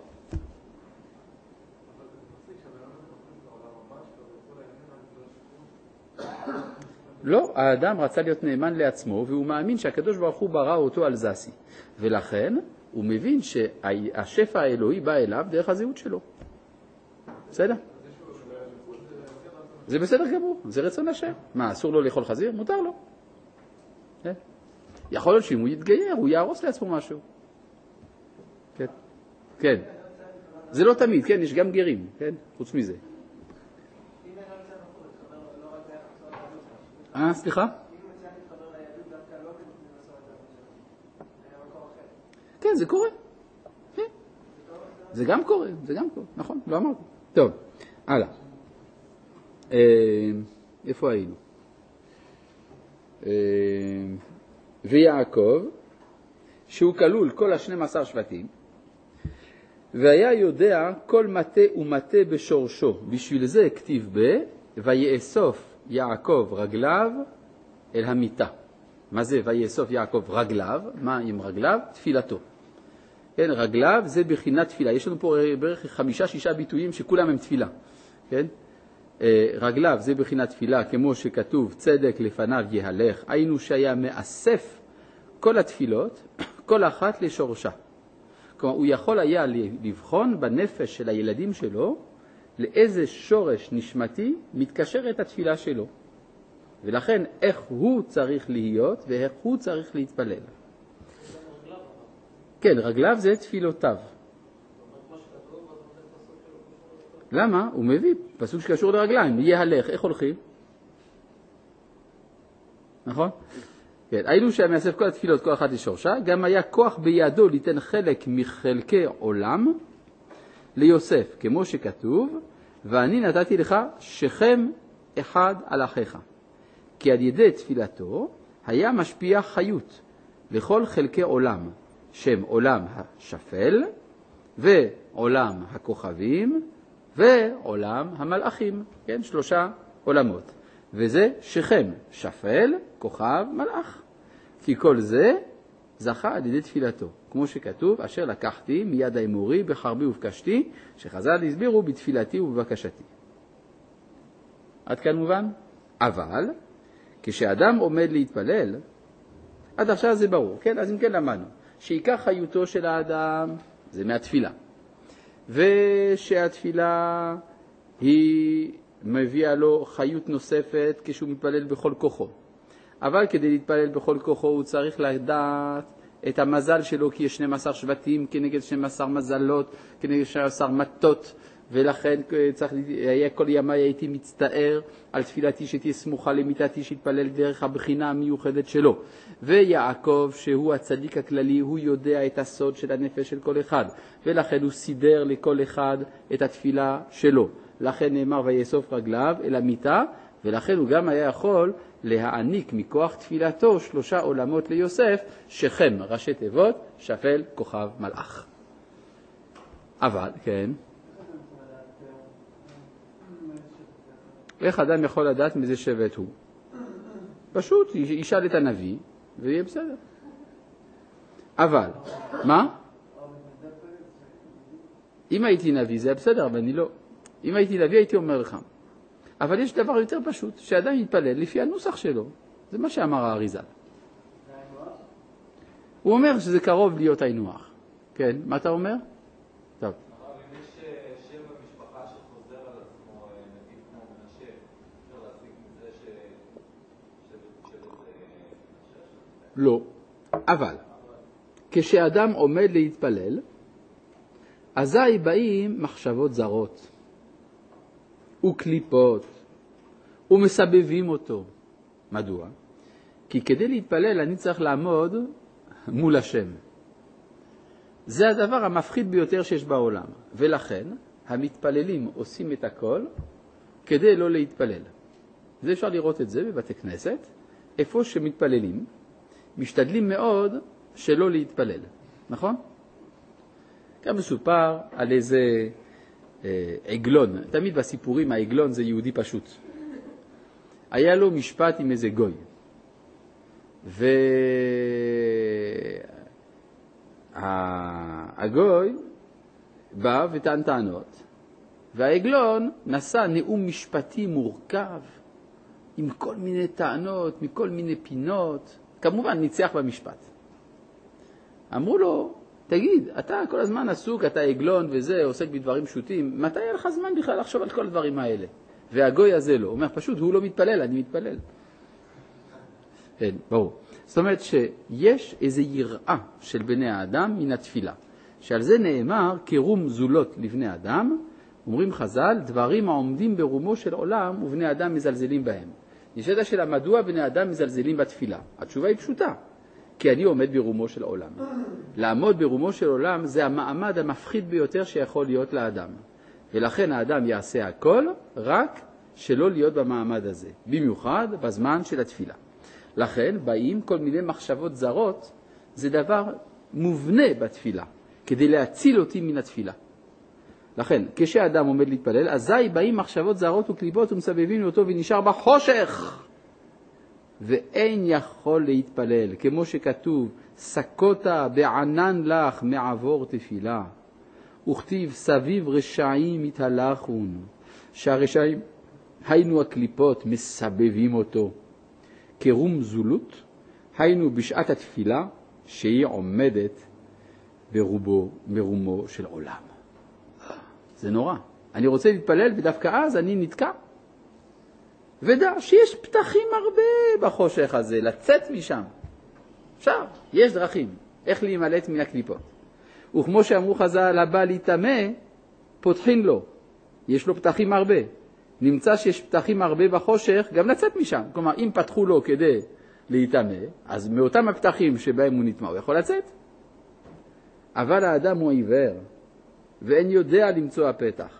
לא, האדם רצה להיות נאמן לעצמו, והוא מאמין שהקדוש ברוך הוא ברא אותו על זסי. ולכן הוא מבין שהשפע האלוהי בא אליו דרך הזהות שלו. בסדר? זה בסדר גמור, זה רצון השם. מה, אסור לו לאכול חזיר? מותר לו. יכול להיות שאם הוא יתגייר, הוא יהרוס לעצמו משהו. כן. כן. זה לא תמיד, כן, יש גם גרים, כן, חוץ מזה. אה, סליחה? כן, זה קורה. כן. זה גם קורה, זה גם קורה, נכון, לא אמרתי. טוב, הלאה. איפה היינו? ויעקב, שהוא כלול כל ה-שנים עשר שבטים, והיה יודע כל מטה ומטה בשורשו. בשביל זה כתיב ב, ויאסוף יעקב רגליו אל המיטה. מה זה ויאסוף יעקב רגליו? מה עם רגליו? תפילתו. כן, רגליו זה בחינת תפילה. יש לנו פה בערך חמישה שישה ביטויים שכולם הם תפילה. כן? רגליו זה בחינת תפילה, כמו שכתוב צדק לפניו יהלך, היינו שהיה מאסף כל התפילות, כל אחת לשורשה. כלומר, הוא יכול היה לבחון בנפש של הילדים שלו לאיזה שורש נשמתי מתקשרת התפילה שלו. ולכן איך הוא צריך להיות ואיך הוא צריך להתפלל. כן, רגליו זה תפילותיו. למה? הוא מביא פסוק שקשור לרגליים, יהלך, איך הולכים? נכון? כן, היינו שמאסף כל התפילות, כל אחת לשורשה, גם היה כוח בידו ליתן חלק מחלקי עולם ליוסף, כמו שכתוב, ואני נתתי לך שכם אחד על אחיך. כי על ידי תפילתו היה משפיע חיות לכל חלקי עולם, שם עולם השפל ועולם הכוכבים, ועולם המלאכים, כן, שלושה עולמות. וזה שכם, שפל, כוכב, מלאך. כי כל זה זכה על ידי תפילתו. כמו שכתוב, אשר לקחתי מיד האמורי בחרבי ובקשתי, שחז"ל הסבירו בתפילתי ובבקשתי. עד כאן מובן? אבל, כשאדם עומד להתפלל, עד עכשיו זה ברור, כן? אז אם כן למדנו, שעיקר חיותו של האדם זה מהתפילה. ושהתפילה היא מביאה לו חיות נוספת כשהוא מתפלל בכל כוחו. אבל כדי להתפלל בכל כוחו הוא צריך לדעת את המזל שלו, כי יש שנים עשר שבטים כנגד שנים עשר מזלות, כנגד שנים עשר מטות, ולכן צריך, כל ימי הייתי מצטער על תפילתי שתהיה סמוכה למיטתי, שהתפלל דרך הבחינה המיוחדת שלו. ויעקב, שהוא הצדיק הכללי, הוא יודע את הסוד של הנפש של כל אחד, ולכן הוא סידר לכל אחד את התפילה שלו. לכן נאמר ויאסוף רגליו אל המיטה, ולכן הוא גם היה יכול להעניק מכוח תפילתו שלושה עולמות ליוסף, שכם, ראשי תיבות, שפל, כוכב, מלאך. אבל, כן. איך אדם יכול לדעת מאיזה שבט הוא? פשוט ישאל את הנביא ויהיה בסדר. אבל, מה? אם הייתי נביא זה בסדר, אבל אני לא. אם הייתי נביא הייתי אומר לך. אבל יש דבר יותר פשוט, שאדם יתפלל לפי הנוסח שלו. זה מה שאמר האריז"ל. הוא אומר שזה קרוב להיות עינוח. כן, מה אתה אומר? טוב. לא, אבל כשאדם עומד להתפלל, אזי באים מחשבות זרות וקליפות ומסבבים אותו. מדוע? כי כדי להתפלל אני צריך לעמוד מול השם. זה הדבר המפחיד ביותר שיש בעולם, ולכן המתפללים עושים את הכל כדי לא להתפלל. זה אפשר לראות את זה בבתי כנסת, איפה שמתפללים, משתדלים מאוד שלא להתפלל, נכון? כאן מסופר על איזה אה, עגלון, תמיד בסיפורים העגלון זה יהודי פשוט. היה לו משפט עם איזה גוי, והגוי בא וטען טענות, והעגלון נשא נאום משפטי מורכב, עם כל מיני טענות, מכל מיני פינות, כמובן ניצח במשפט. אמרו לו, תגיד, אתה כל הזמן עסוק, אתה עגלון וזה, עוסק בדברים פשוטים, מתי היה לך זמן בכלל לחשוב על כל הדברים האלה? והגוי הזה לא, הוא אומר, פשוט הוא לא מתפלל, אני מתפלל. כן, ברור. זאת אומרת שיש איזו יראה של בני האדם מן התפילה, שעל זה נאמר כרום זולות לבני אדם, אומרים חז"ל, דברים העומדים ברומו של עולם ובני אדם מזלזלים בהם. נשאלת השאלה, מדוע בני אדם מזלזלים בתפילה? התשובה היא פשוטה, כי אני עומד ברומו של עולם. לעמוד ברומו של עולם זה המעמד המפחיד ביותר שיכול להיות לאדם. ולכן האדם יעשה הכל רק שלא להיות במעמד הזה, במיוחד בזמן של התפילה. לכן באים כל מיני מחשבות זרות, זה דבר מובנה בתפילה, כדי להציל אותי מן התפילה. לכן, כשאדם עומד להתפלל, אזי באים מחשבות זרות וקליפות ומסבבים אותו ונשאר בחושך. ואין יכול להתפלל, כמו שכתוב, סקותה בענן לך מעבור תפילה. וכתיב סביב רשעים מתהלכון, שהרשעים היינו הקליפות מסבבים אותו. כרום זולות, היינו בשעת התפילה שהיא עומדת ברובו, ברומו של עולם. זה נורא. אני רוצה להתפלל ודווקא אז אני נתקע. ודע שיש פתחים הרבה בחושך הזה, לצאת משם. עכשיו, יש דרכים. איך להימלט מן הקליפות. וכמו שאמרו חז"ל, הבא להתאמה, פותחין לו. יש לו פתחים הרבה. נמצא שיש פתחים הרבה בחושך, גם לצאת משם. כלומר, אם פתחו לו כדי להתאמה, אז מאותם הפתחים שבהם הוא נטמע, הוא יכול לצאת. אבל האדם הוא עיוור, ואין יודע למצוא הפתח.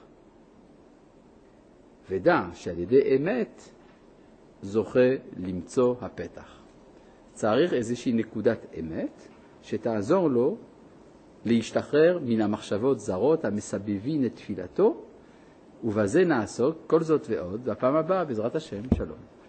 ודע שעל ידי אמת זוכה למצוא הפתח. צריך איזושהי נקודת אמת שתעזור לו להשתחרר מן המחשבות זרות המסבבים את תפילתו, ובזה נעסוק כל זאת ועוד, והפעם הבאה בעזרת השם, שלום.